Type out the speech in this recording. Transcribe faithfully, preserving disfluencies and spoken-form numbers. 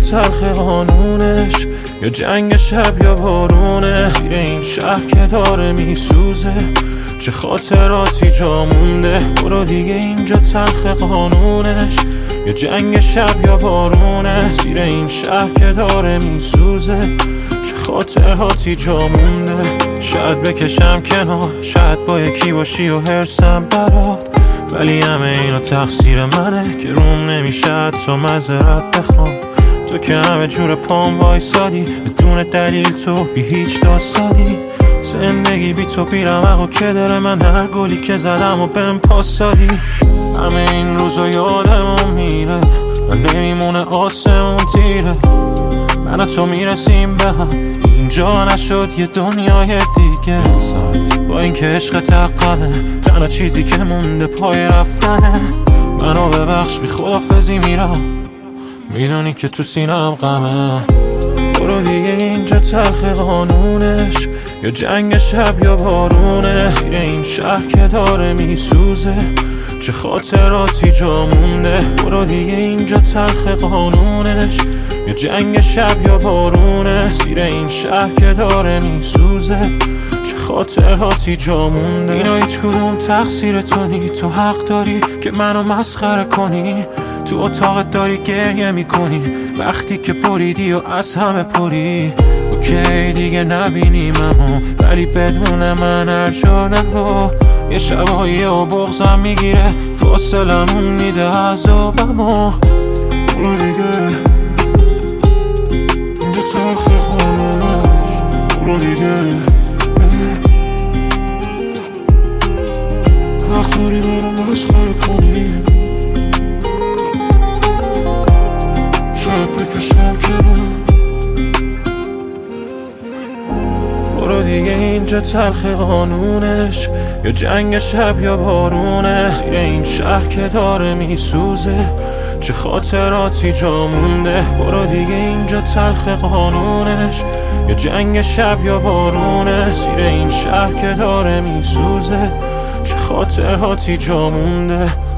تلخ قانونش، یا جنگ شب یا بارونه. زیر این شهر که داره میسوزه، چه خاطراتی جا مونده. برو دیگه اینجا تلخ قانونش، یا جنگ شب یا بارونه. زیر این شهر که داره میسوزه، چه خاطراتی جا مونده. شاید بکشم کنار، شاید با یکی باشی و هرسم برات، ولی همه اینا تقصیر منه که روم نمیشه تو معذرت بخوام. تو که همه جور پام وایسادی، بدون دلیل تو بی هیچ داستانی. زندگی بی تو بیرمق و که داره، من هر گلی که زدم و بهم پاسادی. همه این روزا یادمون میره و نمیمونه آسمون تیره. من و تو میرسیم به هم، اینجا نشد یه دنیای دیگه. با این که عشق تقمه، تنها چیزی که مونده پای رفتنه. منو ببخش بی خدافزی میرم، میدونی که تو سینم غمه. برو دیگه اینجا تلخ قانونش، یا جنگ شب یا بارونه. زیر این شهر که داره میسوزه، چه خاطراتی جا مونده. برو دیگه اینجا تلخ قانونش، یا جنگ شب یا بارونه. زیر این شهر که داره میسوزه، چه خاطراتی جا مونده. اینا هیچ کدوم تقصیر تو نی، تو حق داری که منو مسخره کنی. تو اتاقت داری گریه میکنی وقتی که پریدی و از همه پری. اوکی دیگه نبینیم امو، ولی بدون من هر جا نرو. یه شبایی و بغضم میگیره، فاصلمون میده عذابمو. برو دیگه اینجا تلخ قانونش، برو دیگه وقت داری برم مسخره کنی. شاید بکشم کنم. برو دیگه اینجا تلخ قانونش، یا جنگ شب یا بارونه. زیر این شهر که داره میسوزه، چه خاطراتی جا مونده. برو دیگه اینجا تلخ قانونش، یا جنگ شب یا بارونه. زیر این شهر که داره میسوزه، چه خاطراتی جا مونده.